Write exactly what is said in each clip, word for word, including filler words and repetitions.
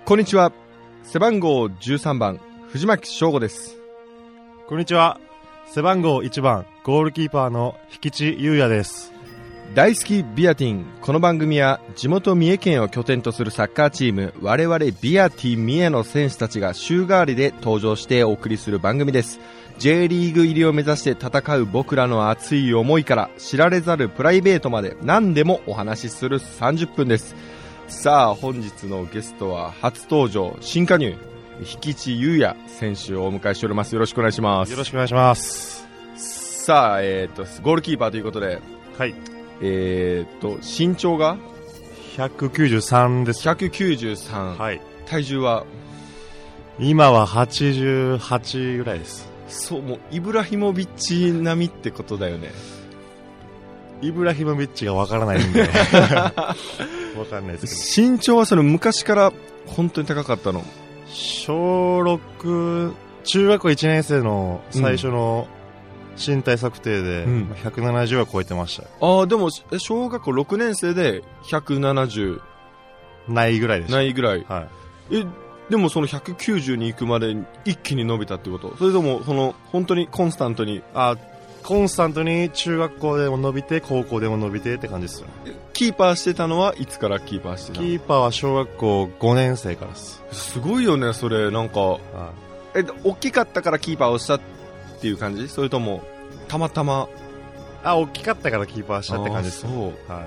こんにちは。背番号じゅうさんばん藤巻翔吾です。 こんにちは。背番号いちばんゴールキーパーの引地優也です。 大好きビアティン。この番組は地元三重県を拠点とするサッカーチーム我々ビアティン三重の選手たちが週替わりで登場してお送りする番組です。 J リーグ入りを目指して戦う僕らの熱い思いから知られざるプライベートまで何でもお話しするさんじゅっぷんです。さあ本日のゲストは初登場新加入引地優也選手をお迎えしております。よろしくお願いします。 よろしくお願いします。 さあ、えー、とゴールキーパーということで、 はい、 えー、と身長がひゃくきゅうじゅうさんです。 ひゃくきゅうじゅうさん、 はい、 体重は今ははちじゅうはちぐらいです。 そう、もうイブラヒモビッチ並みってことだよね。 イブラヒモビッチがわからないんでわかんないですけど、 身長はその昔から本当に高かったの？ 小ろく、中学校いちねん生の最初の身体測定で、うん、ひゃくななじゅうは超えてました。 ああ、でも小学校ろくねん生でひゃくななじゅうないぐらいでした。 ないぐらい、 はい、 えでもそのひゃくきゅうじゅうに行くまで一気に伸びたってこと？それともその本当にコンスタントに？ あ、コンスタントに中学校でも伸びて高校でも伸びてって感じですよね。 キーパーしてたのはいつからキーパーしてたの？ キーパーは小学校ごねん生からです。 すごいよねそれ。なんか、はい、え大きかったからキーパーをしたっていう感じ？それともたまたま？ あ、大きかったからキーパーしたって感じです。 そう、 はい、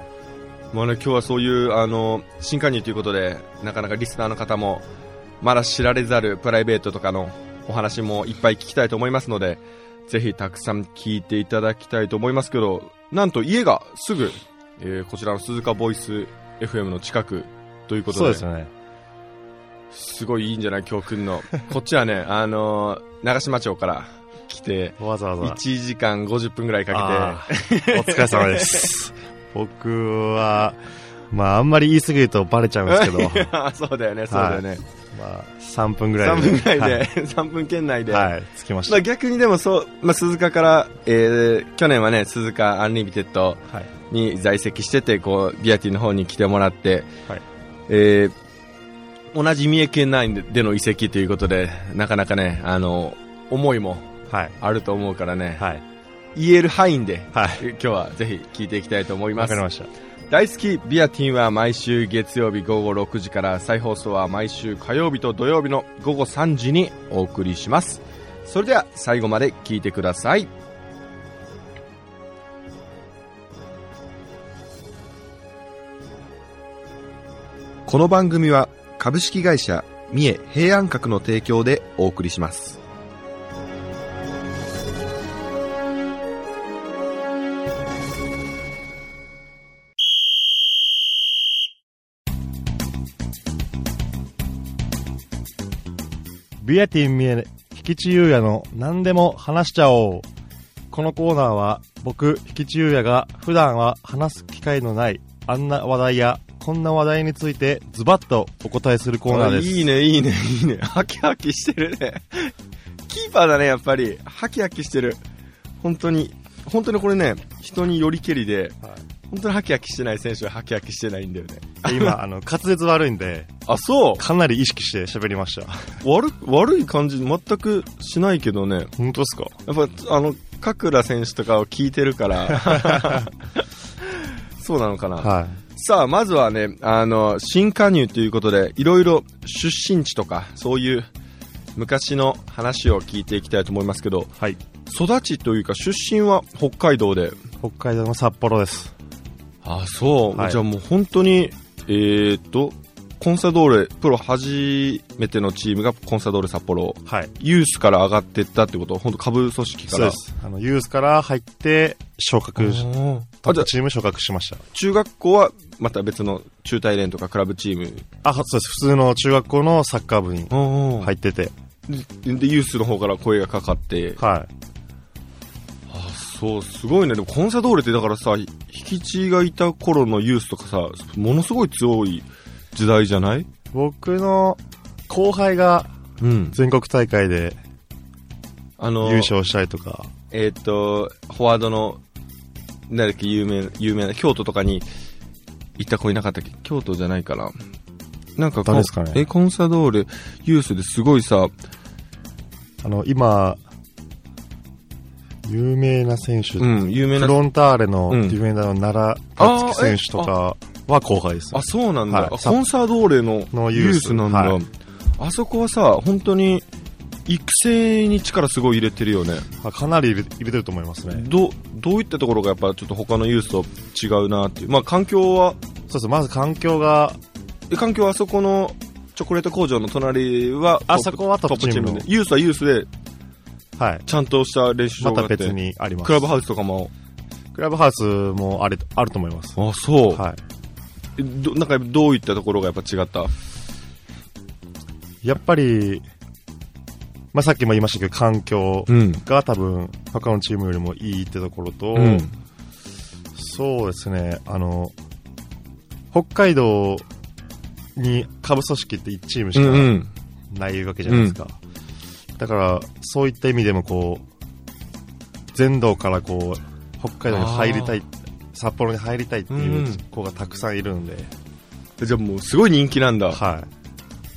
まあね、今日はそういうあの新加入ということでなかなかリスナーの方もまだ知られざるプライベートとかのお話もいっぱい聞きたいと思いますので、ぜひたくさん聞いていただきたいと思いますけど、なんと家がすぐ、えー、こちらの鈴鹿ボイス エフエム の近くということで。 そうですよね。 すごいいいんじゃない今日来んのこっちはね、あのー、長島町から来てわざわざいちじかんごじゅっぷんぐらいかけてお疲れ様です僕はまああんまり言い過ぎるとバレちゃうんですけどそうだよね、そうだよね、はい、 まあ、さんぷんぐらいでさんぷんぐらいで、はい、さんぷん圏内で、 はい、着きました。 まあ、逆にでもそう、まあ、鈴鹿から、えー、去年はね鈴鹿アンリミテッドに在籍してて、こうビアティの方に来てもらって、はい、えー、同じ三重県内での移籍ということでなかなかね、あの思いもあると思うからね、はい、言える範囲で、はい、今日はぜひ聞いていきたいと思います。 わかりました。 大好きビアティンは毎週月曜日午後ろくじから、再放送は毎週火曜日と土曜日の午後さんじにお送りします。それでは最後まで聞いてください。この番組は株式会社三重平安閣の提供でお送りします。 ビアティン三重引地優也の何でも話しちゃおう。このコーナーは僕引地優也が普段は話す機会のないあんな話題やこんな話題についてズバッとお答えするコーナーです。 いいねいいねいいね、ハキハキしてるねキーパーだね、やっぱりハキハキしてる。本当に本当にこれね、人によりけりで、はい、本当にハキハキしてない選手はハキハキしてないんだよね。 今あの滑舌悪いんで、 あ、そう、 かなり意識して喋りました。 悪悪い感じ全くしないけどね。 本当ですか？ やっぱあのカクラ選手とかを聞いてるからそうなのかな、はい。さあまずはね、あの新加入ということでいろいろ出身地とかそういう昔の話を聞いていきたいと思いますけど、はい、育ちというか出身は北海道で。 北海道の札幌です。 あ、そう、はい、じゃあもう本当にえー、っとコンサドーレプロ初めてのチームがコンサドーレ札幌、はい、ユースから上がっていったってこと？本当下部組織から？ そうです。あのユースから入って昇格、トップチーム昇格しました。 中学校はまた別の中大連とかクラブチーム？ あ、そうです。普通の中学校のサッカー部に入ってて、 で, でユースの方から声がかかって、はい。あ、そうすごいね。でもコンサドーレってだからさ、引地がいた頃のユースとかさ、ものすごい強い時代じゃない？ 僕の後輩が全国大会で優勝したりとか、 うん、えっ、ー、とフォワードの誰だっけ有名有名な京都とかに行った子いなかったっけ？京都じゃないかな。 なんか誰ですかね。 え、コンサドーレ、ユースですごいさ、 あの、今、有名な選手、 うん、有名な。 フロンターレのディフェンダーの奈良達樹選手とかは後輩です、ね。 あ、そうなんだ。 はい、 コンサドーレののユースなんだ。はい、あそこはさ、本当に育成に力すごい入れてるよね。 かなり入れ、入れてると思いますね。 ど、どういったところがやっぱちょっと他のユースと違うなっていう。まあ環境は、 そうです。まず環境が、 え、環境はあそこのチョコレート工場の隣は、 あそこはトップチームで。ユースはユースで、 はい。 ちゃんとした練習場があって。 また別にあります。 クラブハウスとかも。 クラブハウスもある、あると思います。 あ、そう。 はい。 ど、なんかどういったところがやっぱ違った？ やっぱり、まあ、さっきも言いましたけど、環境が多分他のチームよりもいいってところと、うん、そうですね、あの、北海道に下部組織っていちチームしかないわけじゃないですか。うんうん、だから、そういった意味でもこう、全道からこう、北海道に入りたい、札幌に入りたいっていう子がたくさんいるんで。 うん、じゃあもうすごい人気なんだ。 はい。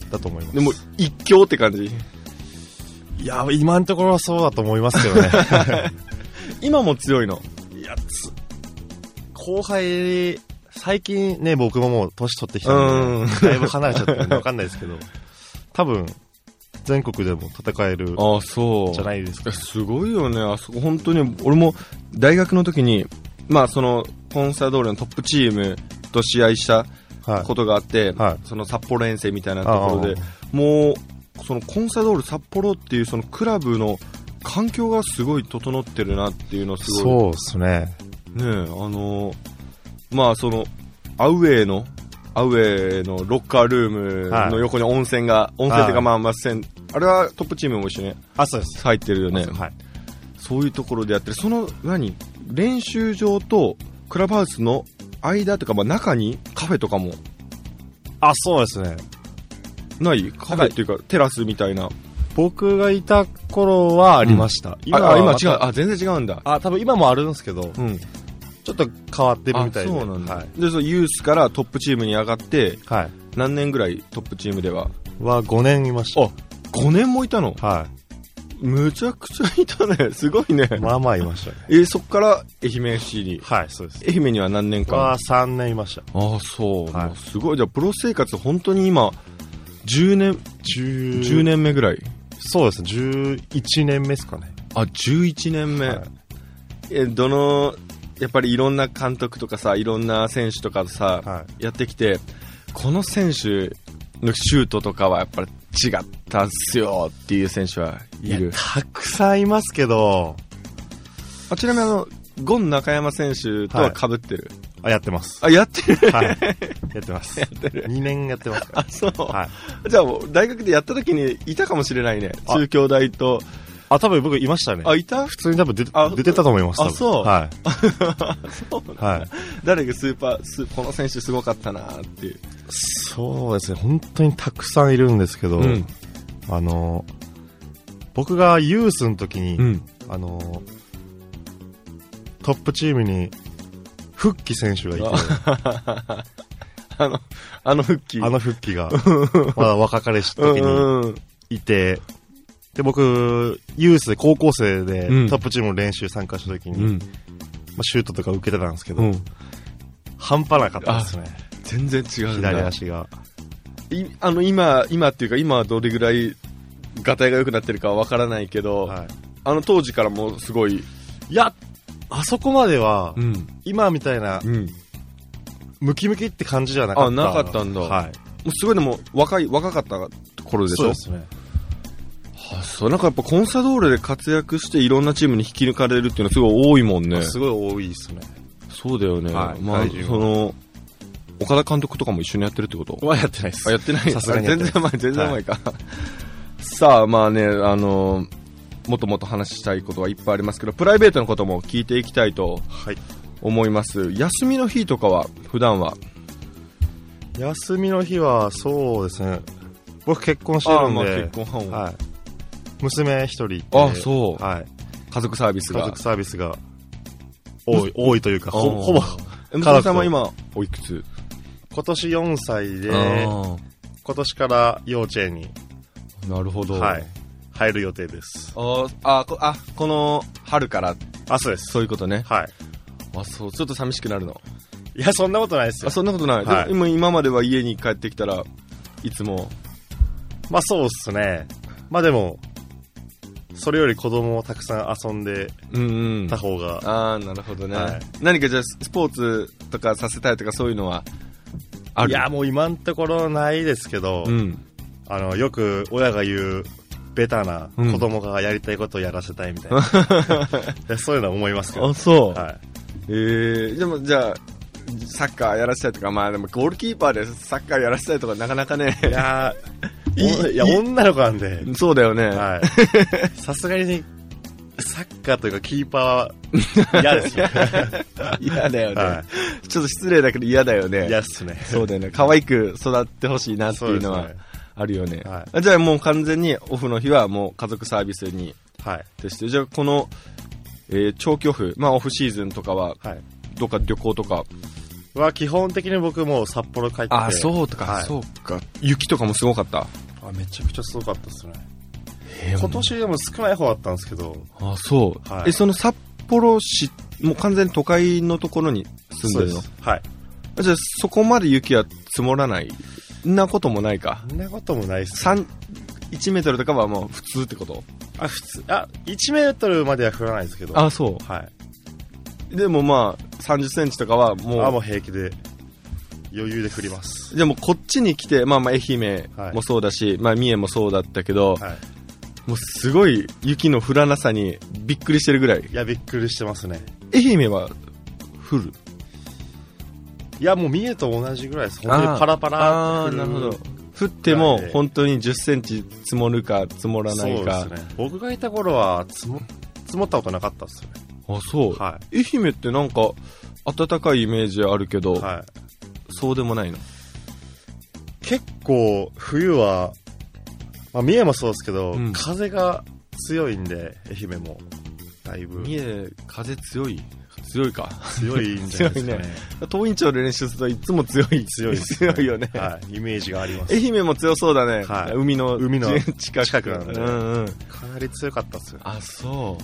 だと思います。 でも一強って感じ？ いや、今のところはそうだと思いますけどね。 今も強いの？ いや、つ、後輩、最近ね、僕ももう年取ってきたので、だいぶ離れちゃってるんでわかんないですけど、多分、全国でも戦えるああそうじゃないですか。 すごいよね。あそこ本当に俺も大学の時にまあそのコンサドーレのトップチームと試合したことがあって、はいはい、その札幌遠征みたいなところでもうそのコンサドーレ札幌っていうそのクラブの環境がすごい整ってるなっていうのすごい。 そうですね。 ねえあのまあそのアウェーのアウェーのロッカールームの横に温泉が、はい、温泉というかまあまああれはトップチームも一緒に入ってるよね。 はい、 そういうところでやってる。その何練習場とクラブハウスの間というかまあ中にカフェとかもあそうですね。 ないカフェっていうかテラスみたいな。 僕がいた頃はありました。うん、 今は、あ、今違う。あ全然違うんだ。 あ多分今もあるんですけど。うんちょっと変わってるみたいで。 そうなんだ。 はい、 で、そのユースからトップチームに上がって、 はい、 何年ぐらいトップチームでははごねんいました。 あ、ごねんもいたの？ はい。 むちゃくちゃいたね。すごいね。 まあまあいましたね。 えー、そっから愛媛 エフシー に。 はい、そうです。 愛媛には何年間？ はさんねんいました。 ああ、そう。はい、すごい。じゃあプロ生活本当に今、じゅうねん、じゅうねんめぐらい？ そうです。じゅういちねんめですかね。 あ、じゅういちねんめ。はい、え、どの、やっぱりいろんな監督とかさいろんな選手とかさ、はい、やってきてこの選手のシュートとかはやっぱり違ったっすよっていう選手はいる？いやたくさんいますけどあちなみにあのゴン中山選手とは被ってる、 はい、あやってますあやってる、 はい、やってますやってるにねんやってますあそう、 はい、 じゃあ大学でやった時にいたかもしれないね中京大とあ、多分僕いましたね。 あ、いた？ 普通に多分出て、出てたと思います。 あ、そう。 はい。 そうなんだ。 はい。 誰がスーパー、スこの選手すごかったなっていう。 そうですね。本当にたくさんいるんですけど、うん、あの、僕がユースの時に、うん、あの、トップチームに、フッキ選手がいて、 あの、あのフッキあのフッキが、まだ若かりし時にいて、で、僕、ユースで高校生でトップチームの練習参加した時に、うん、まあ、シュートとか受けてたんですけど、うん、半端なかったですね。 全然違うんだ。 左足が。 いあの、今、今っていうか今はどれぐらいガタイが良くなってるかはわからないけど、はい、あの当時からもすごい。いや、あそこまでは、うん、今みたいな、うん、ムキムキって感じじゃなかった。 あ、なかったんだ。はい。もうすごいでも若い、若かった頃でしょ？ そうですね。 あ、そう、なんかやっぱコンサドーレで活躍していろんなチームに引き抜かれるっていうのはすごい多いもんね。 すごい多いですね。 そうだよね。 はい、 まあ、その、岡田監督とかも一緒にやってるってこと？ はやってないです。 あ、やってない。 さすがにやってない。 全然前、全然前か。はい、さあ、まあね、あの、もっともっと話したいことはいっぱいありますけど、プライベートのことも聞いていきたいと思います。はい、休みの日とかは、普段は？ 休みの日は、そうですね。僕結婚してるんで。あ、まあ結婚はい。娘一人いて。 あ、そう。 はい。 家族サービスが。 家族サービスが多い、多いというか、ほ, ほぼ。 娘さんは今、おいくつ？ 今年よんさいで、 今年から幼稚園に、 なるほど。 はい、入る予定です。 ああ、こあ、この春から。 あ、そうです。 そういうことね。 はい。 あ、そう、ちょっと寂しくなるの。 いや、そんなことないですよ。 あ、そんなことない。はい、でも今までは家に帰ってきたらいつも。 まあそうっすね。まあでもそれより子供をたくさん遊んでた方が、うんうん、 ああ、なるほどね、はい、何かじゃあスポーツとかさせたいとかそういうのはある？ いや、もう今のところないですけど、うん、あのよく親が言うベタな子供がやりたいことをやらせたいみたいな、うん、そういうのは思いますけど。 あ、そう、 はい、 えー、でもじゃあサッカーやらせたいとか、まあでもゴールキーパーでサッカーやらせたいとかなかなかね。 いやいいや女の子なんで。 そうだよね。 はい。さすがにサッカーというかキーパー嫌ですよ。 嫌だよね、はい。ちょっと失礼だけど嫌だよね。 嫌っすね。 そうだよね。可愛く育ってほしいなっていうのはあるよね。はい、じゃあもう完全にオフの日はもう家族サービスに。はい。でして、じゃあこの、えー、長期オフ、まあオフシーズンとかは、はい、どっか旅行とかは基本的に僕も札幌帰って。 あ、そうとか、はい、そうか。雪とかもすごかった？ あ、めちゃくちゃすごかったですね。今年でも少ない方だったんですけど。 あ、そう、はい、え、その札幌市もう完全に都会のところに住んでるの？ はい。 じゃあそこまで雪は積もらない？んなこともないか。 んなこともないっす、ね、 いちメートルとかはもう普通ってこと？ あ、普通。あ、いちメートルまでは降らないですけど。 あ、そう。 はい。 でもまあさんじゅっセンチとかはもう。 あ、もう平気で余裕で降ります。 じゃあもうこっちに来て、まあまあ愛媛もそうだし、はい、まあ三重もそうだったけど、はい、もうすごい雪の降らなさにびっくりしてるぐらい。 いや、びっくりしてますね。 愛媛は降る？ いや、もう三重と同じぐらいです。本当にパラパラって降る。あ、なるほど。 降っても本当にじゅっセンチ積もるか積もらないか。 そうですね。僕がいた頃は積も、積もったことなかったですよね。 あ、そう、はい、愛媛ってなんか暖かいイメージあるけど、はい、そうでもないの？ 結構冬は、まあ、三重もそうですけど、うん、風が強いんで、愛媛もだいぶ。 三重風強い？強いか。 強いんじゃないですかね。ね。 東院町で練習するといつも強い。 強いです、 ね。強いよね。 はい。イメージがあります。 愛媛も強そうだね。はい。海の、 海の近く。 近くなんで、うんうん。かなり強かったっすよ。 あ、そう。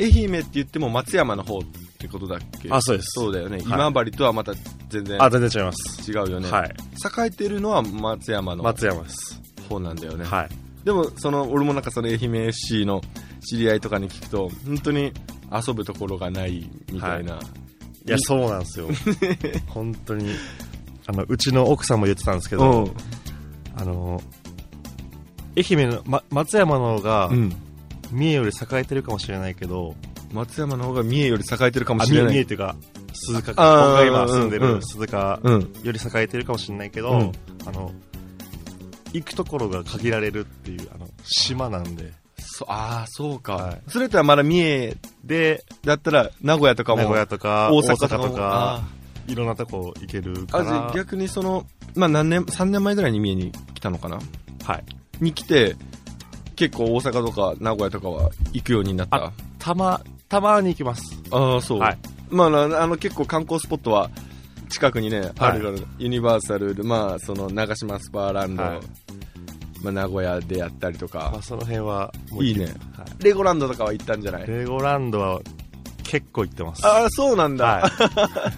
愛媛って言っても松山の方ってことだっけ？ あ、そうです。 そうだよね。はい、今治とはまた全然。 あ、全然違います。 違うよね。 はい。 栄えてるのは松山の。 松山です。 方なんだよね。 はい。 でも、その、俺もなんかその愛媛 エフシー の知り合いとかに聞くと、本当に遊ぶところがないみたいな。はい、 いや、そうなんですよ。本当に。あの、うちの奥さんも言ってたんですけど、うん、あの、愛媛の、ま、松山の方が、うん、三重より栄えてるかもしれないけど、 松山の方が三重より栄えてるかもしれない。 三重っていうか、鈴鹿、僕が今住んでる鈴鹿より栄えてるかもしれないけど、うん、あの、行くところが限られるっていう、あの、島なんで。 そああ、そうか。はい、それとはまだ三重で、だったら、名古屋とかも。 名古屋とか、大阪とか、大阪とかいろんなとこ行けるから。あ、じゃあ逆にその、まあ何年、さんねんまえぐらいに三重に来たのかな？ はい。 に来て、結構大阪とか名古屋とかは行くようになった？ あ、たま、たまに行きます。 ああ、そう。はい。まあ、あの、結構観光スポットは、近くにね、はい、あるから、ユニバーサル、まあ、その、長島スパーランド、はい、まあ、名古屋であったりとか。 まあ、その辺は、 もういいね、はい。レゴランドとかは行ったんじゃない？ レゴランドは、結構行ってます。 ああ、そうなんだ。はい、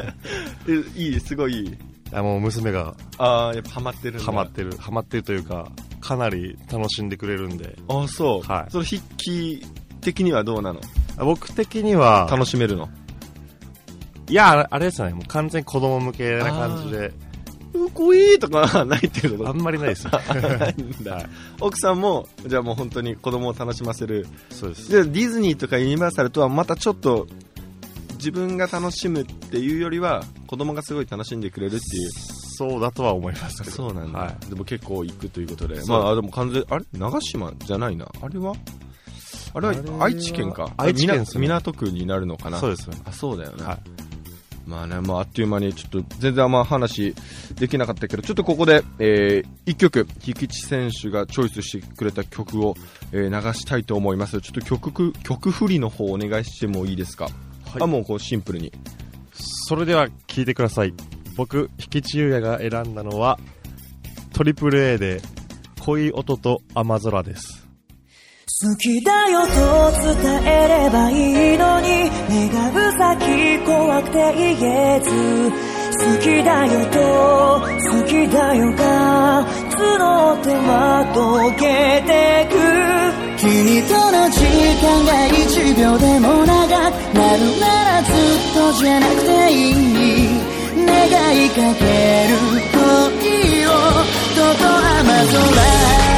いい、すごいいい。 あ、もう娘が。 ああ、やっぱハマってるんだ。 ハマってる。ハマってるというか、かなり楽しんでくれるんで。 ああ、そう。はい。その筆記的にはどうなの？ 僕的には。 楽しめるの？ いや、あれですよね。もう完全に子供向けな感じで。 うこいーとかないっていうこと？ あんまりないですよ。 ないんだ。奥さんも、じゃあもう本当に子供を楽しませる。 そうです。 で、ディズニーとかユニバーサルとはまたちょっと、自分が楽しむっていうよりは、子供がすごい楽しんでくれるっていう。 そうだとは思いますけど。 そうなんだ。 はい、 でも結構行くということで。まあ、でも完全、あれ長島じゃないな。あれはあれは愛知県か。 愛知県ですね。 港区になるのかな。 そうですね。 あ、そうだよね。はい。まあね、まああっという間にちょっと全然あんま話できなかったけど、ちょっとここで、えー、いっきょく、菊池選手がチョイスしてくれた曲を、えー、流したいと思います。ちょっと曲、曲振りの方お願いしてもいいですか？はい、あ、もうこうシンプルに。 それでは聴いてください。僕、菊池雄也が選んだのは、 トリプル A で恋音と雨空です。 好きだよと伝えればいいのに願う先怖くて言えず、好きだよと好きだよが募っては溶けてく、君との時間が一秒でも長くなるならずっとじゃなくていい、願いかける恋をとと雨空、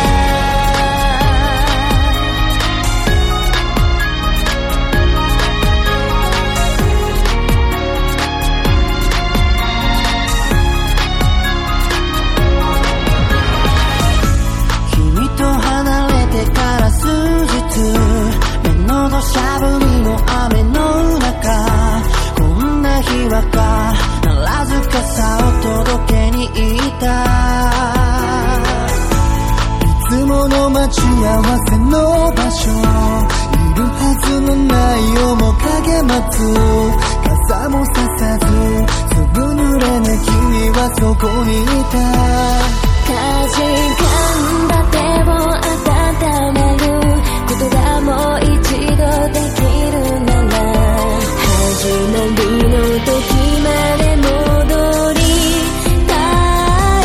目の土砂降りの雨の中、こんな日は必ず傘を届けに行った、いつもの待ち合わせの場所、いるはずのない面影待つ、傘もささずずぶ濡れな君はそこにいた、かじかんだ手を温めることがもう一度できるなら、始まりの時まで戻りたい、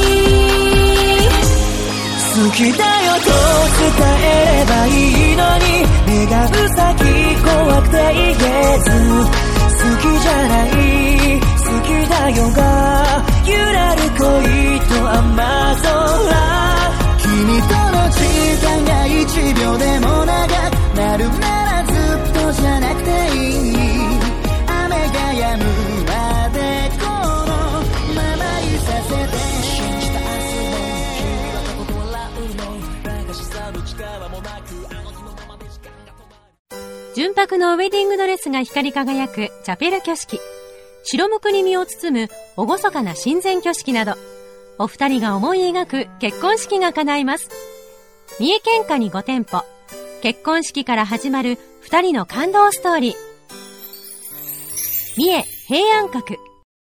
好きだよと伝えればいいのに願う先怖くて言えず、好きじゃない好きだよが揺れる恋と雨空、君との時間が一秒でも長くなるならずっとじゃなくていい、雨が止むまでこのままいさせて、信じた明日も君は過去と笑うの、流し去る力もなくあの日のままで時間が止まる、 純白のウェディングドレスが光り輝くチャペル挙式、白むくに身を包む厳かな神前挙式など、お二人が思い描く結婚式が叶います。三重県下にご店舗、結婚式から始まる二人の感動ストーリー。三重平安閣。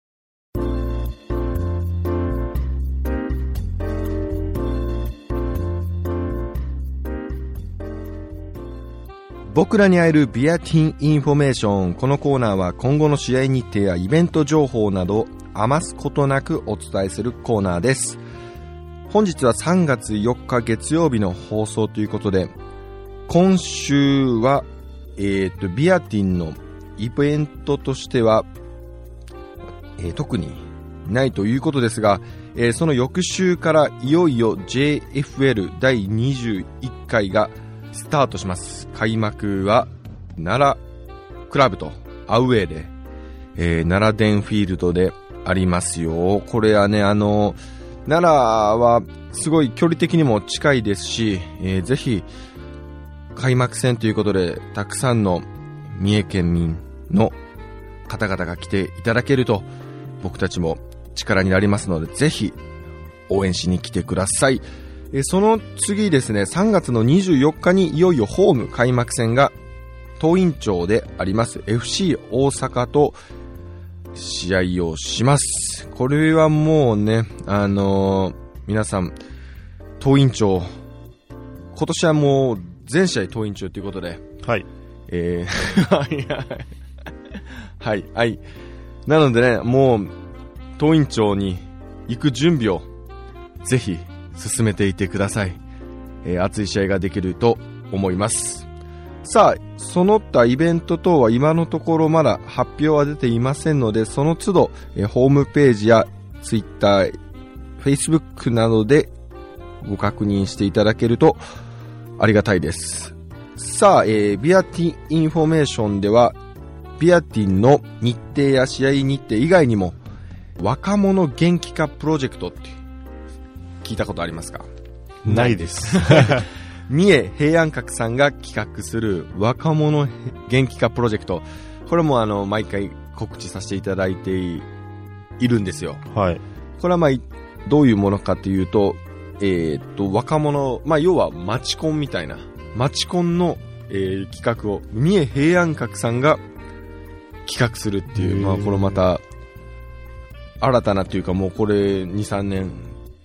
僕らに会えるビアティンインフォメーション。このコーナーは今後の試合日程やイベント情報など余すことなくお伝えするコーナーです。本日はさんがつよっか月曜日の放送ということで、今週は、えーと、ビアティンのイベントとしては、えー、特にないということですが、えー、その翌週からいよいよ ジェイエフエル だいにじゅういっかいがスタートします。開幕は奈良クラブとアウェーで、えー、奈良デンフィールドでありますよ。これはね、あの奈良はすごい距離的にも近いですし、えー、ぜひ開幕戦ということでたくさんの三重県民の方々が来ていただけると僕たちも力になりますので、ぜひ応援しに来てください。えー、その次ですね、さんがつのにじゅうよっかにいよいよホーム開幕戦が東院町であります エフシー 大阪と試合をします。これはもうね、あのー、皆さん東院町今年はもう全試合東院町ということで、 はい、 えー、はいはいはいなのでね、もう東院町に行く準備をぜひ進めていてください。えー、熱い試合ができると思います。さあ、その他イベント等は今のところまだ発表は出ていませんので、その都度、えー、ホームページやツイッター、フェイスブックなどでご確認していただけるとありがたいです。さあ、えー、ビアティンインフォメーションではビアティンの日程や試合日程以外にも若者元気化プロジェクトって聞いたことありますか？ ないです三重平安閣さんが企画する若者元気化プロジェクト、これもあの毎回告知させていただいているんですよ。 はい。 これはまあどういうものかというと、えー、っと若者、まあ要はマチコンみたいなマチコンの、えー、企画を三重平安閣さんが企画するっていう、まあこれまた新たなというか、もうこれにさんねん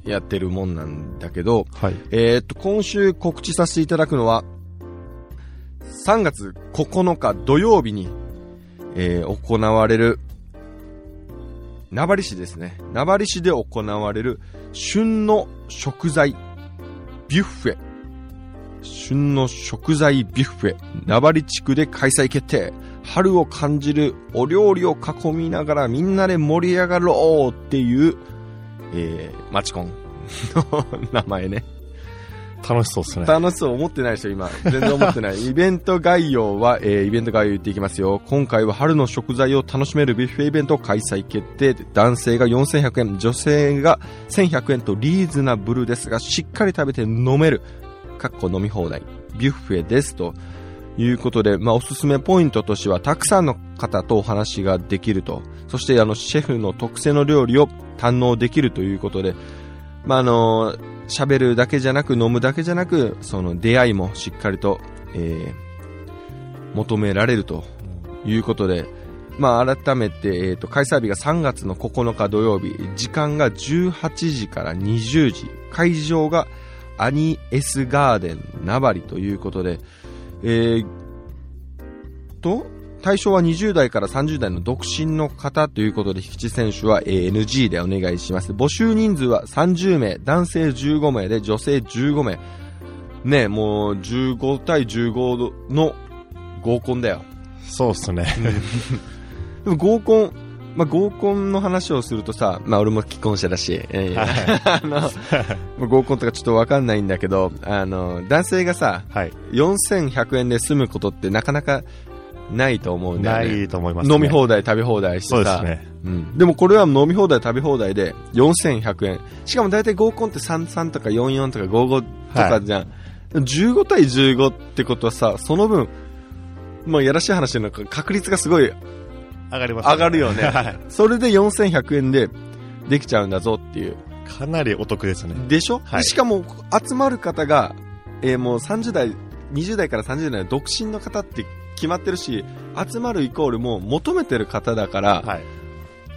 やってるもんなんだけど、 はい。 えー、っと、今週告知させていただくのは、さんがつここのか土曜日に、えー、行われる、名張市ですね。名張市で行われる、旬の食材ビュッフェ。旬の食材ビュッフェ。名張地区で開催決定。春を感じるお料理を囲みながらみんなで盛り上がろうっていう、えー、マチコンの名前ね。 楽しそうですね。 楽しそう思ってないでしょ今。全然思ってない。イベント概要は、えー、イベント概要言っていきますよ。今回は春の食材を楽しめるビュッフェイベント開催決定。男性がよんせんひゃくえん、女性がせんひゃくえんとリーズナブルですが、しっかり食べて飲める。かっこ飲み放題。ビュッフェですということで、まあおすすめポイントとしては、たくさんの方とお話ができると。そしてあの、シェフの特製の料理を堪能できるということで、まああのー、喋るだけじゃなく飲むだけじゃなくその出会いもしっかりと、えー、求められるということで、まあ改めて、えーと、開催日がさんがつのここのか土曜日、時間がじゅうはちじからにじゅうじ、会場がアニエスガーデン名張ということで、えーと対象はにじゅうだいからさんじゅうだいの独身の方ということで、引地選手は エヌジー でお願いします。募集人数はさんじゅうめい、男性じゅうごめいで女性じゅうごめい。ねえ、もうじゅうごたいじゅうごの合コンだよ。 そうっすね。 でも合コン、まあ、合コンの話をするとさ、まあ俺も既婚者だし、えー、あの合コンとかちょっとわかんないんだけど、あの男性がさ、はい、よんせんひゃくえんで済むことってなかなかないと思うんだよね。 ないと思いますね。 飲み放題食べ放題してさ。 そうですね。 うん。でもこれは飲み放題食べ放題でよんせんひゃくえん。しかも大体合コンってさんじゅうさんとかよんじゅうよんとかごじゅうごとかじゃん。はい、じゅうごたいじゅうごってことはさ、その分、まあやらしい話の確率がすごい上がりますね。 上がるよね。はい。それでよんせんひゃくえんでできちゃうんだぞっていう。 かなりお得ですね。 でしょ？ はい。 しかも集まる方が、えー、もうさんじゅうだい、にじゅうだいからさんじゅうだいの独身の方って決まってるし、集まるイコールもう求めてる方だから、はい、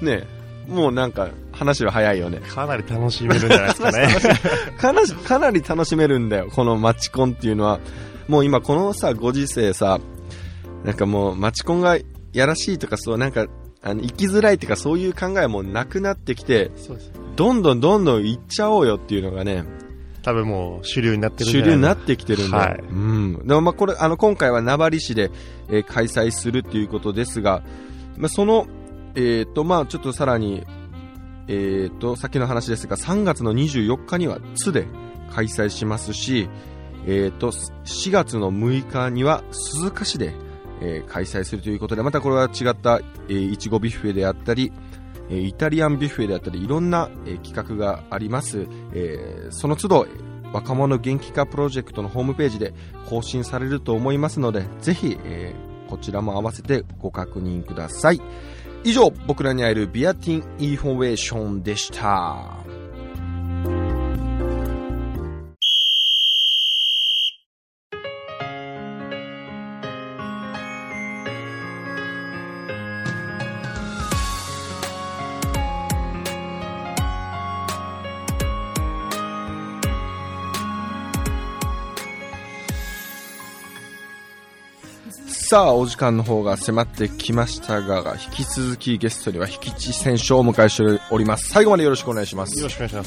ね、もうなんか話は早いよね。 かなり楽しめるんじゃないですかね。 かなり、かなり楽しめるんだよ、このマチコンっていうのは。もう今このさ、ご時世さ、なんかもうマチコンがやらしいとかそう、なんか、あの、生きづらいとかそういう考えもなくなってきて、そうですね、どんどんどんどん行っちゃおうよっていうのがね、 多分もう主流になってるんじゃない主流になってきてるんだよ。 はい。 うん。でもまあこれ、あの、今回は名張市で、えー、開催するということですが、まあその、えっと、まあちょっとさらに、えっと、先の話ですが、さんがつのにじゅうよっかには津で開催しますし、えっと、しがつのむいかには鈴鹿市で、えー、開催するということで、またこれは違った、えー、いちごビュッフェであったり、イタリアンビュッフェであったりいろんな、えー、企画があります、えー、その都度若者元気化プロジェクトのホームページで更新されると思いますので、ぜひ、えー、こちらも合わせてご確認ください。以上、僕らに会えるビアティンインフォメーションでした。さあ、お時間の方が迫ってきましたが、引き続きゲストには引地選手をお迎えしております。最後までよろしくお願いします。 よろしくお願いします。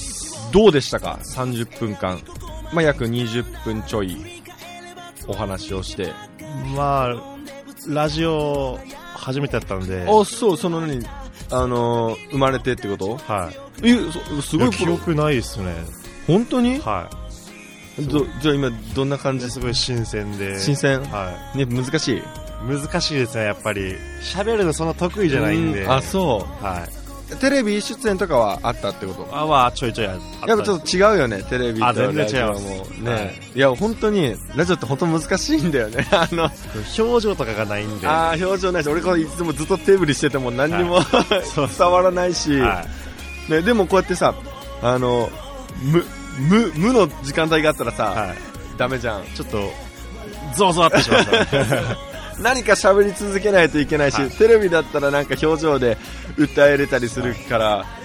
どうでしたか？さんじゅっぷんかん、まあ、約にじゅっぷんちょいお話をして。 まあ、ラジオ初めてだったんで。 あ、そう、その何、あのー、生まれてってこと？ はい。 え、すごい記憶ないですね。 本当に？ はい。 どじゃあ今どんな感じ？ すごい新鮮で。 新鮮？ はい。 ね、難しい？ 難しいですね、やっぱり。喋るのそんな得意じゃないんで。 んあ、そう。 はい。 テレビ出演とかはあったってこと？ あ、まあ、ちょいちょいあった。 やっぱちょっと違うよね、テレビとラジオも。 あ、全然違う。 もうね、はい。いや、本当に、ラジオって本当難しいんだよね。あの、 表情とかがないんで。 ああ、表情ないし、俺これいつもずっと手振りしてても何にも、はい、伝わらないし、はい、ね、でもこうやってさ、あの、無、無、無の時間帯があったらさ、はい、ダメじゃん。 ちょっと、ゾワゾワってしますね。 何か喋り続けないといけないし、はい、テレビだったらなんか表情で訴えれたりするから、は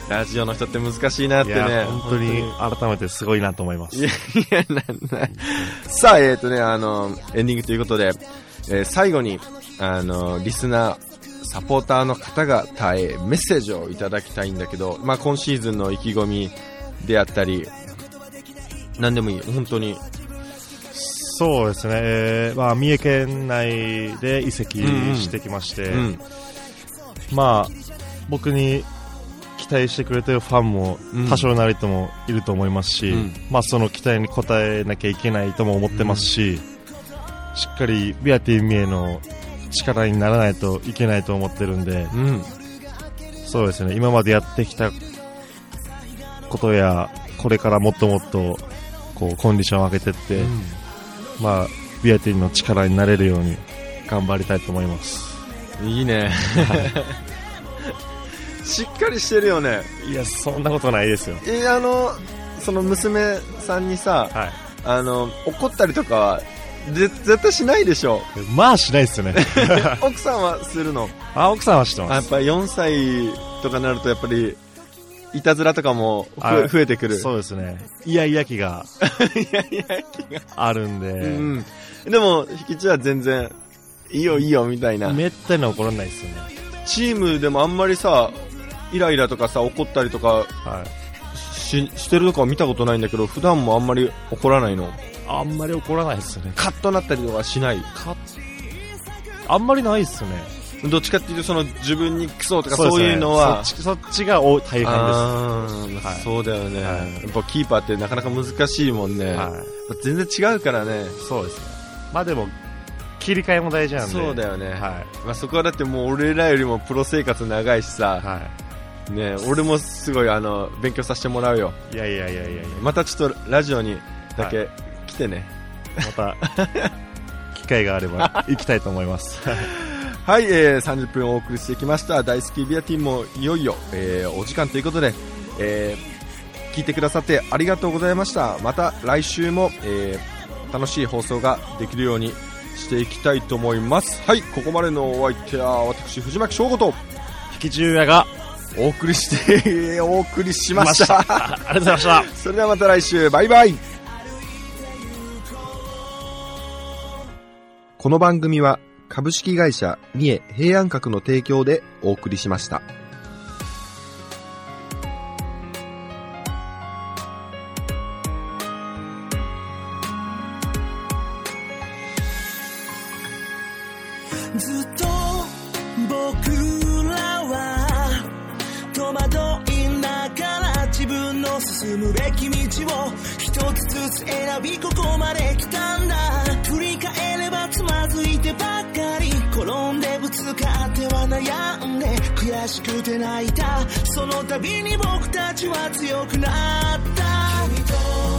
ラジオの人って難しいなってね。 いや本当に改めてすごいなと思います。 いやいやなんなんさあえっ、ー、とねあのエンディングということで、えー、最後にあのリスナーサポーターの方々へメッセージをいただきたいんだけど、まあ今シーズンの意気込みであったり何でもいい本当に。 そうですね、えーまあ、三重県内で移籍してきまして、うんうん、まあ僕に期待してくれてるファンも多少なりともいると思いますし、うん、まあその期待に応えなきゃいけないとも思ってますし、うん、しっかりビアティ三重の力にならないといけないと思ってるんで、うん、そうですね、今までやってきたことやこれからもっともっとこうコンディションを上げてって、うん、まあビアティの力になれるように頑張りたいと思います。 いいねしっかりしてるよね。 いやそんなことないですよ。 えあのその娘さんにさ、はい、あの怒ったりとかは絶対しないでしょ。 まあしないですよね奥さんはするの？ あ奥さんはしてます。 やっぱりよんさいとかになるとやっぱりいたずらとかも増えてくる。 そうですね、イヤイヤ期があるんで、うん、 でも引きちは全然いいよいいよみたいな。 めったに怒らないですよね。 チームでもあんまりさイライラとかさ怒ったりとか、はい、し, してるとかは見たことないんだけど、普段もあんまり怒らないの？ あんまり怒らないですよね。 カッとなったりとかしない？ カッあんまりないですよね。 どっちかっていうとその自分にクソとかそういうのはそっち、そっちが大半です。あ、 はい、そうだよね、はい、やっぱキーパーってなかなか難しいもんね、はい、全然違うからね。 そうですね。まあでも切り替えも大事なんで。 そうだよね、はい、まあ、そこはだってもう俺らよりもプロ生活長いしさ、はい、ね、俺もすごいあの勉強させてもらうよ。 いやいやいやいやいや、 またちょっとラジオにだけ来てね、 はい、また機会があれば行きたいと思いますはい、えー、さんじゅっぷんお送りしてきました大好きビアティーもいよいよ、えー、お時間ということで、えー、聞いてくださってありがとうございました。また来週も、えー、楽しい放送ができるようにしていきたいと思います。はい、ここまでのお相手は私藤巻翔吾と引き中也がお送りしてお送りしましたありがとうございました。 それではまた来週、バイバイ。この番組は株式会社三重平安閣の提供でお送りしました。 ずっと僕らは戸惑いながら自分の進むべき道を一つずつ選びここまで来たんだ。振り返ればつまずいてばっかり、転んでぶつかっては悩んで悔しくて泣いた。その度に僕たちは強くなった。君と